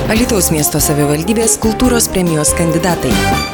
Alytaus miesto savivaldybės kultūros premijos kandidatai.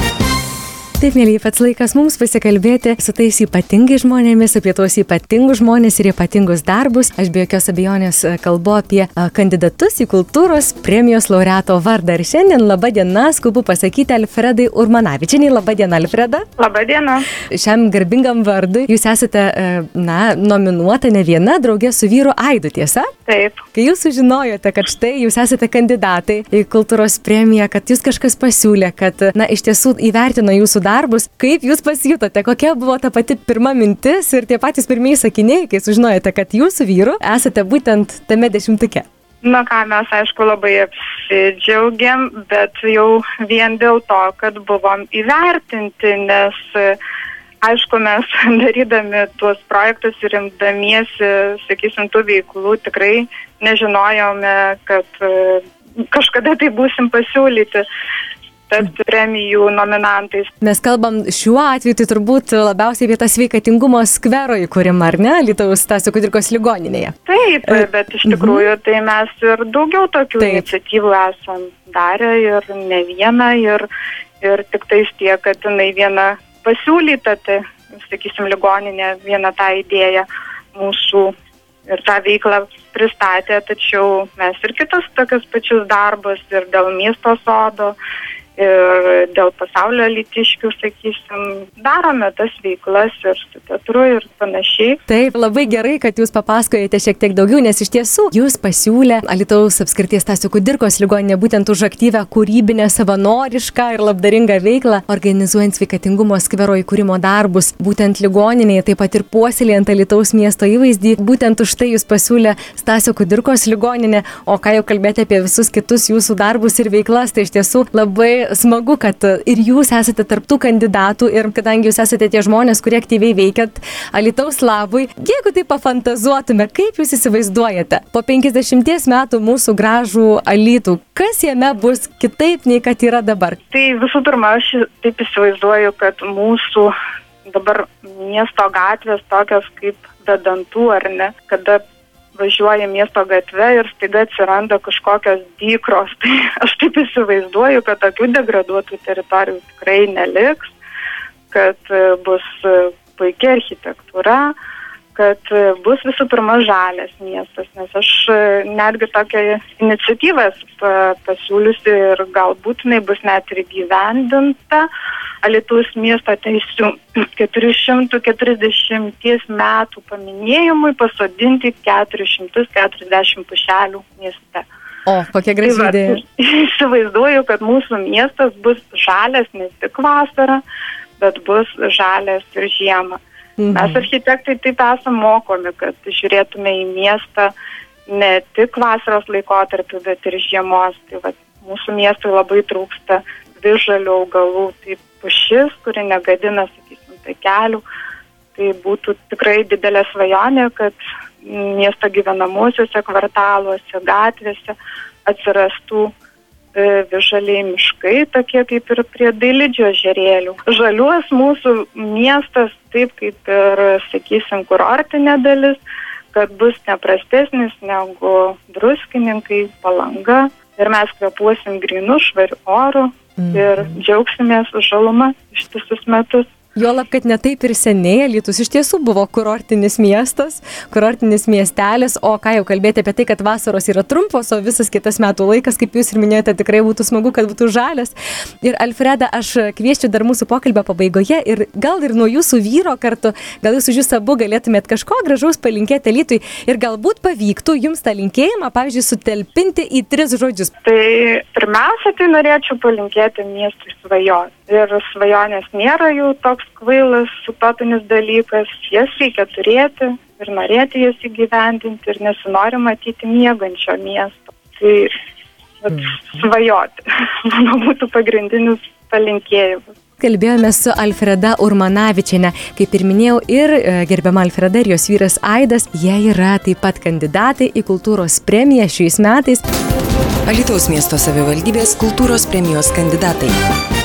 Taip, mėlyje, pats laikas mums pasikalbėti su tais ypatingais žmonėmis, apie tuos ypatingus žmonės ir ypatingus darbus. Aš be jokios abejonės kalbu apie kandidatus į kultūros premijos laureato vardą. Ir šiandien laba diena, skubu pasakyti Alfredai Urmanavičienei. Laba diena, Alfreda. Laba diena. Šiam garbingam vardui jūs esate, nominuota ne viena draugė su vyru Aidu, tiesa? Taip. Kai jūs sužinojote, kad štai jūs esate kandidatai į kultūros premiją, kad jūs kažkas pasiūlė, kad, iš tiesų įvertino jūsų darbus, kaip jūs pasijutote, kokia buvo ta pati pirma mintis ir tie patys pirmieji sakiniai, kai sužinojote, kad jūs su vyru esate būtent tame 10-tuke? Mes aišku labai apsidžiaugiam, bet jau vien dėl to, kad buvom įvertinti, nes aišku, mes darydami tuos projektus ir imdamiesi, sakysim, tų veiklų, tikrai nežinojome, kad kažkada tai būsim pasiūlyti tapti premijų nominantais. Mes kalbam šiuo atveju, tai turbūt labiausiai apie tą sveikatingumo skvero įkūrimą, ar ne, Alytaus Stasio Kudirkos ligoninėje? Taip, bet iš tikrųjų tai mes ir daugiau tokių iniciatyvų esam darę ir ne vieną, ir tik tais tiek, kad jinai viena pasiūlyta, tai, sakysim, ligoninė viena tą idėją mūsų ir tą veiklą pristatė, tačiau mes ir kitus tokius pačius darbus ir dėl miesto sodo, ir dėl pasaulio alytiškių, sakysim, darome tas veiklas ir su teatru ir panašiai. Taip, labai gerai, kad jūs papasakojate šiek tiek daugiau, nes iš tiesų jūs pasiūlė Alytaus apskrities Stasio Kudirkos ligoninė būtent už aktyvę kūrybinę, savanorišką ir labdaringą veiklą, organizuojant sveikatingumo skvero įkūrimo darbus, būtent ligoninėje, taip pat ir puoselėjant Alytaus miesto įvaizdį. Būtent už tai jūs pasiūlė Stasio Kudirkos ligoninė, o ką jau kalbėti apie visus kitus jūsų darbus ir veiklas, tai iš tiesų labai smagu, kad ir jūs esate tarptų kandidatų ir kadangi jūs esate tie žmonės, kurie aktyviai veikiat Alytaus labui, jeigu tai pafantazuotume, kaip jūs įsivaizduojate po 50 metų mūsų gražų Alytų, kas jame bus kitaip nei kad yra dabar? Tai visų pirma, aš taip įsivaizduoju, kad mūsų dabar miesto gatvės tokios kaip be dantų, ar ne, kada važiuoja miesto gatve ir staiga atsiranda kažkokios dykros. Tai aš taip įsivaizduoju, kad tokių degraduotų teritorijų tikrai neliks, kad bus puikia architektūra, kad bus visų pirma žalias miestas, nes aš netgi tokią iniciatyvą pasiūliusi ir galbūt jinai bus net ir įgyvendinta. Alytaus miesto teisių 440 metų paminėjimui pasodinti 440 pušelių mieste. O, kokia graži idėja. Įsivaizduoju, kad mūsų miestas bus žalias ne tik vasarą, bet bus žalias ir žiemą. Mes architektai taip esame mokomi, kad žiūrėtume į miestą ne tik vasaros laikotarpiu, bet ir žiemos. Tai mūsų miestui labai trūksta visžalių augalų, tai pušis, kuri negadina, sakysim, takelių. Tai būtų tikrai didelė svajonė, kad miesto gyvenamosiuose kvartaluose, gatvėse atsirastų visžaliai miškai, tokie kaip ir prie Dailidžio ežerėlių. Žaliuos mūsų miestas, taip kaip ir, sakysim, kurortinė dalis, kad bus neprastesnis negu Druskininkai, Palanga. Ir mes kvėpuosim grynų, švarių orų ir džiaugsimės žaluma ištisus metus. Juolab, kad ne taip ir seniai Alytus iš tiesų buvo kurortinis miestas, kurortinis miestelis, o ką jau kalbėti apie tai, kad vasaros yra trumpos, o visas kitas metų laikas, kaip jūs ir minėjote, tikrai būtų smagu, kad būtų žalias. Ir Alfreda, aš kvieščiau dar mūsų pokalbio pabaigoje ir gal ir nuo jūsų vyro kartu, gal jūs abu galėtumėt kažko gražaus palinkėti Alytui ir galbūt pavyktų jums tą linkėjimą, pavyzdžiui, sutelpinti į 3 žodžius. Tai pirmiausia, tai norėčiau palinkėti miestui svajoti. Ir svajonės nėra jau toks kvailas, utopinis dalykas, jas reikia turėti ir norėti jas įgyvendinti ir nesinori matyti miegančio miesto. Tai svajoti, manau, būtų pagrindinis palinkėjimas. Kalbėjome su Alfreda Urmanavičiene. Kaip ir minėjau, ir gerbiama Alfreda ir jos vyras Aidas, jie yra taip pat kandidatai į kultūros premiją šiais metais. Alytaus miesto savivaldybės kultūros premijos kandidatai.